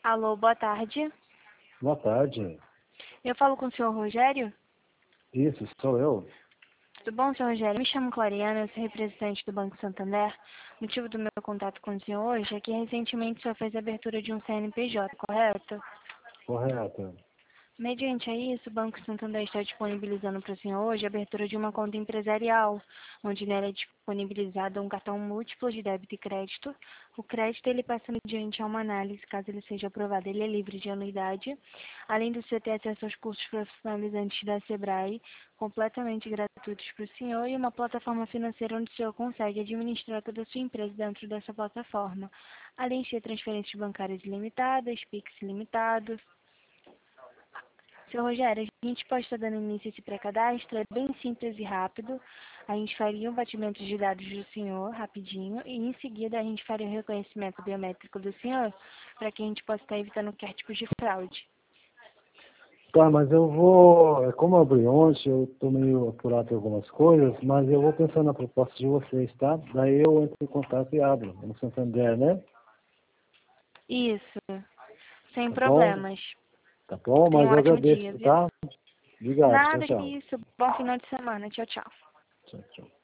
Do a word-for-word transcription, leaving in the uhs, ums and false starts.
Alô, boa tarde. Boa tarde. Eu falo com o senhor Rogério? Isso, sou eu. Tudo bom, senhor Rogério? Me chamo Clariana, eu sou representante do Banco Santander. O motivo do meu contato com o senhor hoje é que recentemente o senhor fez a abertura de um C N P J, correto? Correto. Mediante a isso, o Banco Santander está disponibilizando para o senhor hoje a abertura de uma conta empresarial, onde nela é disponibilizado um cartão múltiplo de débito e crédito. O crédito ele passa mediante a uma análise, caso ele seja aprovado, ele é livre de anuidade, além do senhor ter acesso aos cursos profissionalizantes da Sebrae, completamente gratuitos para o senhor, e uma plataforma financeira onde o senhor consegue administrar toda a sua empresa dentro dessa plataforma, além de ter transferências bancárias ilimitadas, Pix ilimitados. Seu Rogério, a gente pode estar dando início a esse pré-cadastro, é bem simples e rápido. A gente faria um batimento de dados do senhor, rapidinho, e em seguida a gente faria o reconhecimento biométrico do senhor, para que a gente possa estar evitando qualquer tipo de fraude. Tá, mas eu vou, é como eu abri ontem, eu estou meio apurado em algumas coisas, mas eu vou pensar na proposta de vocês, tá? Daí eu entro em contato e abro, no Santander, né? Isso, sem Tá bom? problemas. Tá bom, Tenha mas um eu ótimo dia, agradeço, viu? tá? Obrigado, tchau, Nada que tchau. isso. Bom final de semana. Tchau, tchau. Tchau, tchau.